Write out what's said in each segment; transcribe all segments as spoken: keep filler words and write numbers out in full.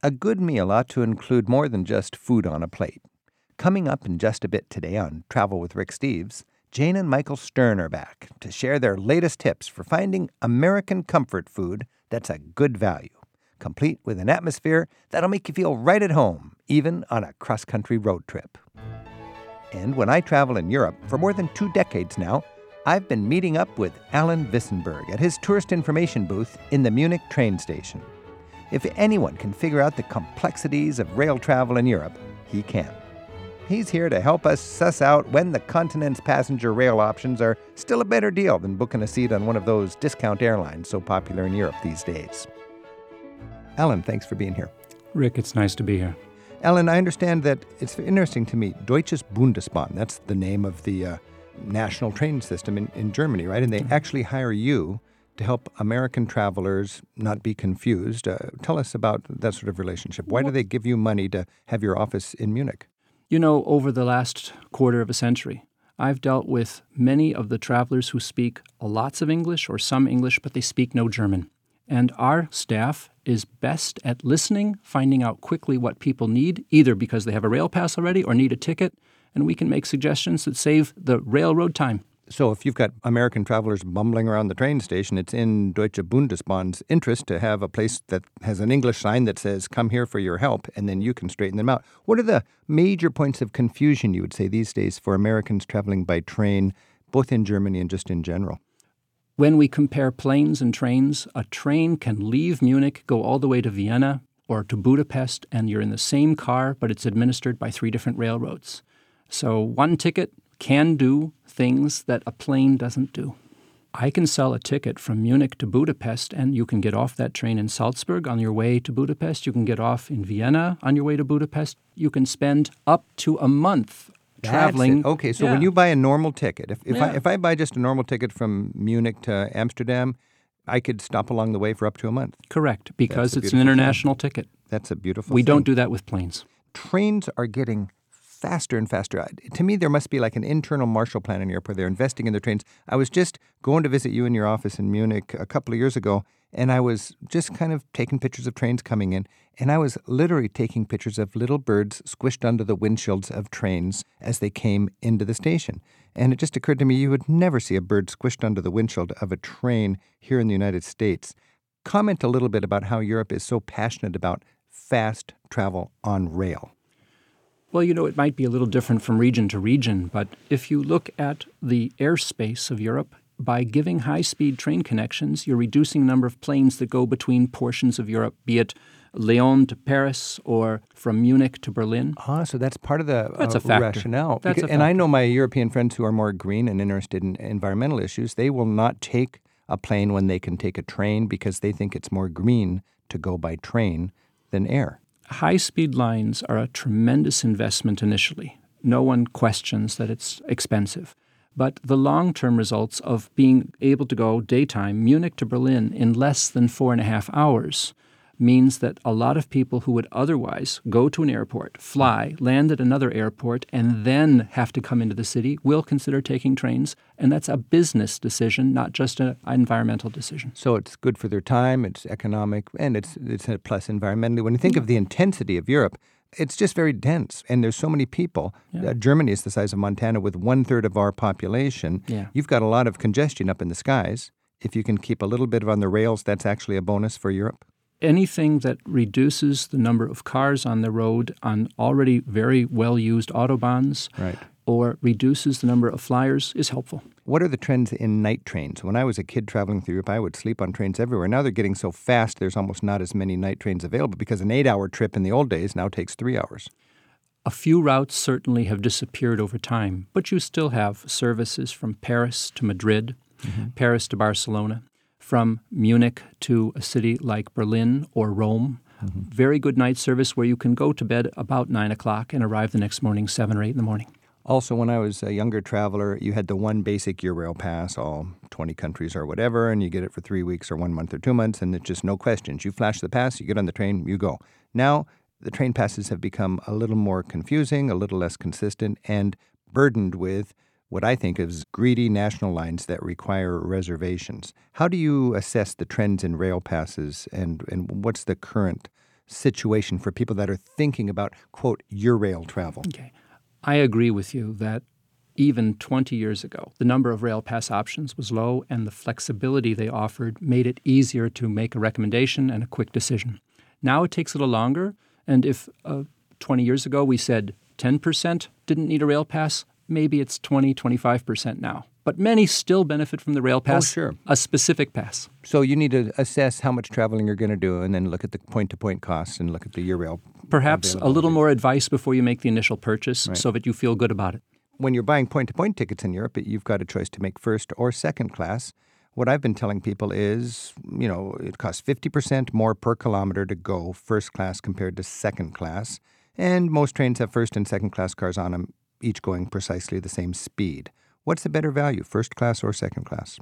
A good meal ought to include more than just food on a plate. Coming up in just a bit today on Travel with Rick Steves, Jane and Michael Stern are back to share their latest tips for finding American comfort food that's a good value, complete with an atmosphere that'll make you feel right at home, even on a cross-country road trip. And when I travel in Europe for more than two decades now, I've been meeting up with Alan Vissenberg at his tourist information booth in the Munich train station. If anyone can figure out the complexities of rail travel in Europe, he can. He's here to help us suss out when the continent's passenger rail options are still a better deal than booking a seat on one of those discount airlines so popular in Europe these days. Alan, thanks for being here. Rick, it's nice to be here. Alan, I understand that it's interesting to me, Deutsches Bundesbahn, that's the name of the uh, national train system in, in Germany, right? And they mm-hmm. actually hire you to help American travelers not be confused. Uh, tell us about that sort of relationship. Why do they give you money to have your office in Munich? You know, over the last quarter of a century, I've dealt with many of the travelers who speak lots of English or some English, but they speak no German. And our staff is best at listening, finding out quickly what people need, either because they have a rail pass already or need a ticket, and we can make suggestions that save the railroad time. So if you've got American travelers bumbling around the train station, it's in Deutsche Bundesbahn's interest to have a place that has an English sign that says, come here for your help, and then you can straighten them out. What are the major points of confusion, you would say, these days for Americans traveling by train, both in Germany and just in general? When we compare planes and trains, a train can leave Munich, go all the way to Vienna or to Budapest, and you're in the same car, but it's administered by three different railroads. So one ticket can do things that a plane doesn't do. I can sell a ticket from Munich to Budapest, and you can get off that train in Salzburg on your way to Budapest. You can get off in Vienna on your way to Budapest. You can spend up to a month traveling. That's it. Okay, so yeah. when you buy a normal ticket, if, if, yeah. I, if I buy just a normal ticket from Munich to Amsterdam, I could stop along the way for up to a month. Correct, because it's an international thing. ticket. That's a beautiful We thing. don't do that with planes. Trains are getting faster and faster. To me, there must be like an internal Marshall Plan in Europe where they're investing in their trains. I was just going to visit you in your office in Munich a couple of years ago, and I was just kind of taking pictures of trains coming in, and I was literally taking pictures of little birds squished under the windshields of trains as they came into the station. And it just occurred to me you would never see a bird squished under the windshield of a train here in the United States. Comment a little bit about how Europe is so passionate about fast travel on rail. Well, you know, it might be a little different from region to region, but if you look at the airspace of Europe, by giving high-speed train connections, you're reducing the number of planes that go between portions of Europe, be it Lyon to Paris or from Munich to Berlin. Ah, so that's part of the that's uh, a factor. rationale. That's because, a and I factor. know my European friends who are more green and interested in environmental issues, they will not take a plane when they can take a train because they think it's more green to go by train than air. High-speed lines are a tremendous investment initially. No one questions that it's expensive. But the long-term results of being able to go daytime, Munich to Berlin, in less than four and a half hours means that a lot of people who would otherwise go to an airport, fly, land at another airport, and then have to come into the city will consider taking trains. And that's a business decision, not just an environmental decision. So it's good for their time, it's economic, and it's it's a plus environmentally. When you think of the intensity of Europe, it's just very dense, and there's so many people. Yeah. Uh, Germany is the size of Montana with one-third of our population. Yeah. You've got a lot of congestion up in the skies. If you can keep a little bit of on the rails, that's actually a bonus for Europe. Anything that reduces the number of cars on the road on already very well-used autobahns Right. or reduces the number of flyers is helpful. What are the trends in night trains? When I was a kid traveling through Europe, I would sleep on trains everywhere. Now they're getting so fast, there's almost not as many night trains available because an eight-hour trip in the old days now takes three hours. A few routes certainly have disappeared over time, but you still have services from Paris to Madrid, mm-hmm. Paris to Barcelona, from Munich to a city like Berlin or Rome. Mm-hmm. Very good night service where you can go to bed about nine o'clock and arrive the next morning, seven or eight in the morning. Also, when I was a younger traveler, you had the one basic Eurail pass, all twenty countries or whatever, and you get it for three weeks or one month or two months, and it's just no questions. You flash the pass, you get on the train, you go. Now, the train passes have become a little more confusing, a little less consistent, and burdened with what I think is greedy national lines that require reservations. How do you assess the trends in rail passes, and, and what's the current situation for people that are thinking about, quote, Eurail travel? Okay. I agree with you that even twenty years ago, the number of rail pass options was low, and the flexibility they offered made it easier to make a recommendation and a quick decision. Now it takes a little longer, and if uh, twenty years ago we said ten percent didn't need a rail pass, maybe it's twenty, twenty-five percent now. But many still benefit from the rail pass, oh, sure. a specific pass. So you need to assess how much traveling you're going to do and then look at the point-to-point costs and look at the Eurail. Perhaps a little more advice before you make the initial purchase right. so that you feel good about it. When you're buying point-to-point tickets in Europe, you've got a choice to make first or second class. What I've been telling people is, you know, it costs fifty percent more per kilometer to go first class compared to second class. And most trains have first and second class cars on them, each going precisely the same speed. What's the better value, first class or second class?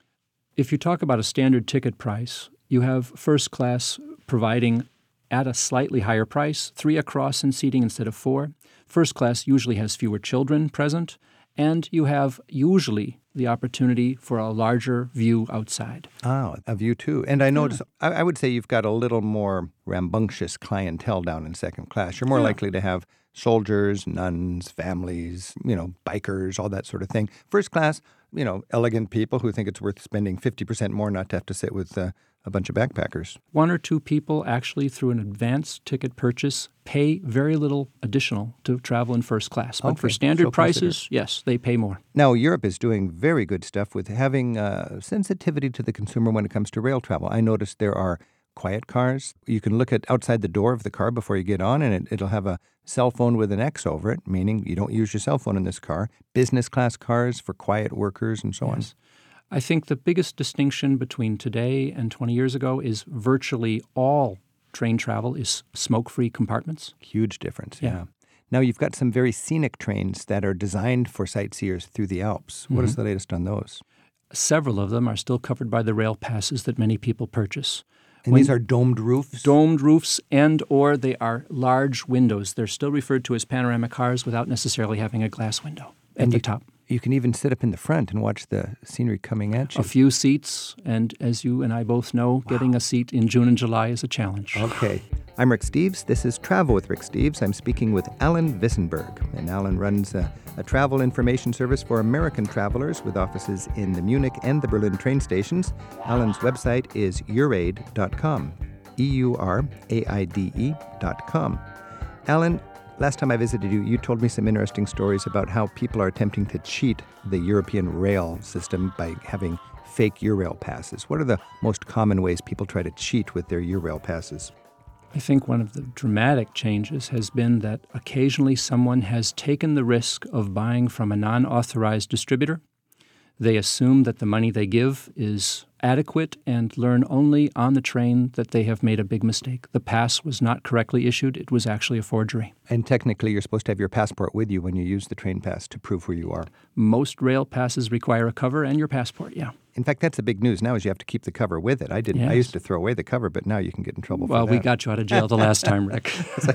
If you talk about a standard ticket price, you have first class providing at a slightly higher price, three across in seating instead of four. First class usually has fewer children present, and you have usually the opportunity for a larger view outside. Oh, a view too. And I notice, yeah. I, I would say you've got a little more rambunctious clientele down in second class. You're more yeah. likely to have soldiers, nuns, families, you know, bikers, all that sort of thing. First class, you know, elegant people who think it's worth spending fifty percent more not to have to sit with uh, a bunch of backpackers. One or two people actually, through an advance ticket purchase, pay very little additional to travel in first class. But okay. for standard so prices, consider. yes, they pay more. Now, Europe is doing very good stuff with having uh, sensitivity to the consumer when it comes to rail travel. I noticed there are quiet cars. You can look at outside the door of the car before you get on, and it, it'll have a cell phone with an X over it, meaning you don't use your cell phone in this car. Business class cars for quiet workers and so yes. on. I think the biggest distinction between today and twenty years ago is virtually all train travel is smoke-free compartments. Huge difference, yeah. yeah. Now, you've got some very scenic trains that are designed for sightseers through the Alps. What mm-hmm. is the latest on those? Several of them are still covered by the rail passes that many people purchase. And when these are domed roofs? Domed roofs and or they are large windows. They're still referred to as panoramic cars without necessarily having a glass window at and the you, top. You can even sit up in the front and watch the scenery coming at you. A few seats, and as you and I both know, wow. getting a seat in June and July is a challenge. Okay. I'm Rick Steves. This is Travel with Rick Steves. I'm speaking with Alan Wissenberg, and Alan runs a, a travel information service for American travelers with offices in the Munich and the Berlin train stations. Alan's website is euraid dot com, E U R A I D E dot com. Alan, last time I visited you, you told me some interesting stories about how people are attempting to cheat the European rail system by having fake Eurail passes. What are the most common ways people try to cheat with their Eurail passes? I think one of the dramatic changes has been that occasionally someone has taken the risk of buying from a non-authorized distributor. They assume that the money they give is adequate and learn only on the train that they have made a big mistake. The pass was not correctly issued. It was actually a forgery. And technically, you're supposed to have your passport with you when you use the train pass to prove where you are. Most rail passes require a cover and your passport, yeah. In fact, that's the big news now is you have to keep the cover with it. I didn't. Yes. I used to throw away the cover, but now you can get in trouble well, for that. Well, we got you out of jail the last time, Rick.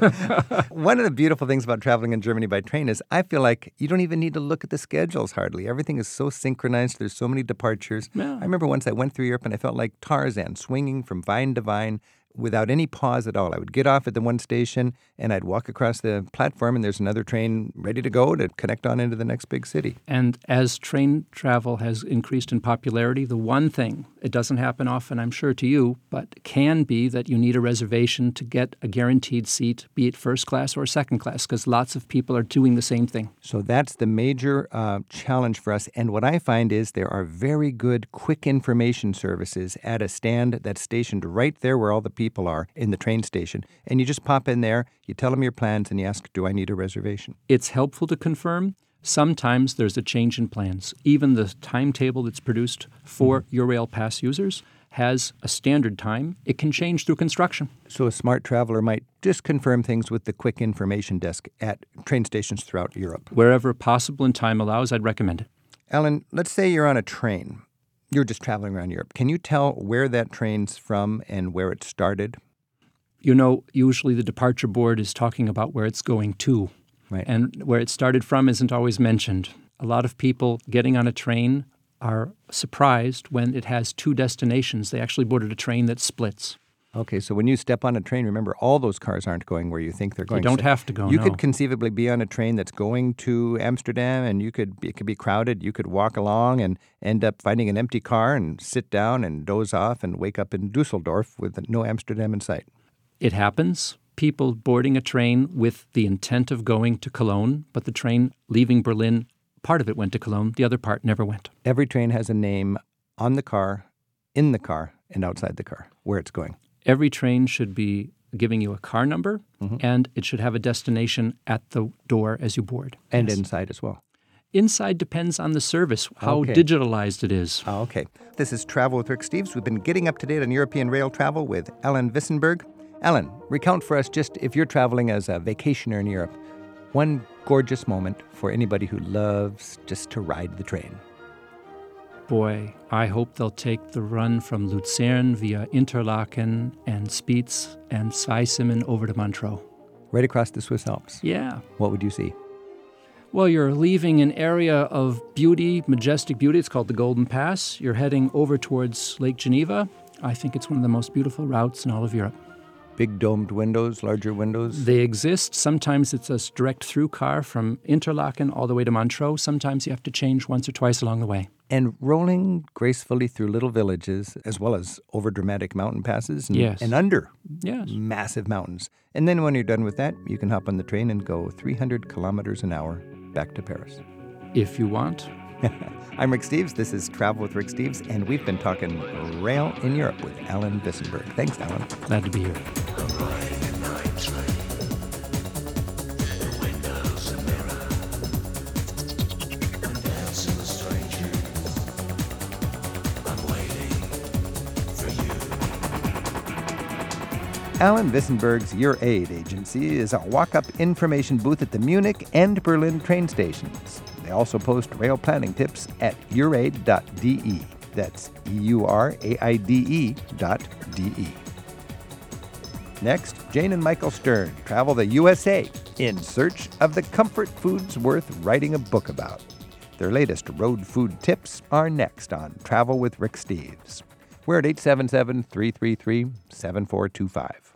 One of the beautiful things about traveling in Germany by train is I feel like you don't even need to look at the schedules hardly. Everything is so synchronized. There's so many departures. Yeah. I remember once I went through Europe and I felt like Tarzan swinging from vine to vine without any pause at all. I would get off at the one station and I'd walk across the platform and there's another train ready to go to connect on into the next big city. And as train travel has increased in popularity, the one thing, it doesn't happen often, I'm sure to you, but can be that you need a reservation to get a guaranteed seat, be it first class or second class, because lots of people are doing the same thing. So that's the major uh, challenge for us. And what I find is there are very good quick information services at a stand that's stationed right there where all the people people are in the train station. And you just pop in there, you tell them your plans, and you ask, do I need a reservation? It's helpful to confirm. Sometimes there's a change in plans. Even the timetable that's produced for mm-hmm. Eurail Pass users has a standard time. It can change through construction. So a smart traveler might just confirm things with the quick information desk at train stations throughout Europe. Wherever possible and time allows, I'd recommend it. Alan, let's say you're on a train. You're just traveling around Europe. Can you tell where that train's from and where it started? You know, usually the departure board is talking about where it's going to. Right. And where it started from isn't always mentioned. A lot of people getting on a train are surprised when it has two destinations. They actually boarded a train that splits. Okay, so when you step on a train, remember, all those cars aren't going where you think they're They going. don't So have to go, You no. could conceivably be on a train that's going to Amsterdam, and you could it could be crowded. You could walk along and end up finding an empty car and sit down and doze off and wake up in Dusseldorf with no Amsterdam in sight. It happens. People boarding a train with the intent of going to Cologne, but the train leaving Berlin, part of it went to Cologne, the other part never went. Every train has a name on the car, in the car, and outside the car, where it's going. Every train should be giving you a car number, Mm-hmm. and it should have a destination at the door as you board. And Yes. inside as well. Inside depends on the service, how Okay. digitalized it is. Oh, okay. This is Travel with Rick Steves. We've been getting up to date on European rail travel with Alan Wissenberg. Alan, recount for us just if you're traveling as a vacationer in Europe, one gorgeous moment for anybody who loves just to ride the train. Boy, I hope they'll take the run from Luzern via Interlaken and Spiez and Zweisimmen over to Montreux. Right across the Swiss Alps. Yeah. What would you see? Well, you're leaving an area of beauty, majestic beauty. It's called the Golden Pass. You're heading over towards Lake Geneva. I think it's one of the most beautiful routes in all of Europe. Big domed windows, larger windows? They exist. Sometimes it's a direct through car from Interlaken all the way to Montreux. Sometimes you have to change once or twice along the way. And rolling gracefully through little villages, as well as over dramatic mountain passes and, Yes. and under Yes. massive mountains. And then when you're done with that, you can hop on the train and go three hundred kilometers an hour back to Paris. If you want. I'm Rick Steves. This is Travel with Rick Steves, and we've been talking rail in Europe with Alan Wissenberg. Thanks, Alan. Glad to be here. Alan Wissenberg's Your Aid Agency is a walk-up information booth at the Munich and Berlin train stations. They also post rail planning tips at euraid dot d e. That's E U R A I D E dot D E. Next, Jane and Michael Stern travel the U S A in search of the comfort foods worth writing a book about. Their latest road food tips are next on Travel with Rick Steves. We're at eight seven seven, three three three, seven four two five.